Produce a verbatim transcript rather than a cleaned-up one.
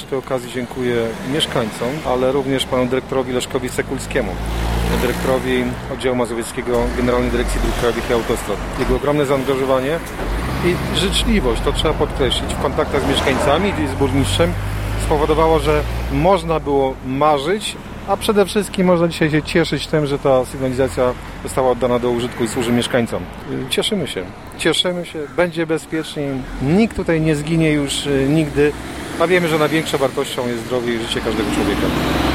tej okazji dziękuję mieszkańcom, ale również panu dyrektorowi Leszkowi Sekulskiemu, dyrektorowi Oddziału Mazowieckiego Generalnej Dyrekcji Dróg Krajowych i Autostrad. Jego ogromne zaangażowanie i życzliwość, to trzeba podkreślić, w kontaktach z mieszkańcami i z burmistrzem spowodowało, że można było marzyć, a przede wszystkim można dzisiaj się cieszyć tym, że ta sygnalizacja została oddana do użytku i służy mieszkańcom. Cieszymy się, cieszymy się, będzie bezpiecznie, nikt tutaj nie zginie już nigdy, a wiemy, że największą wartością jest zdrowie i życie każdego człowieka.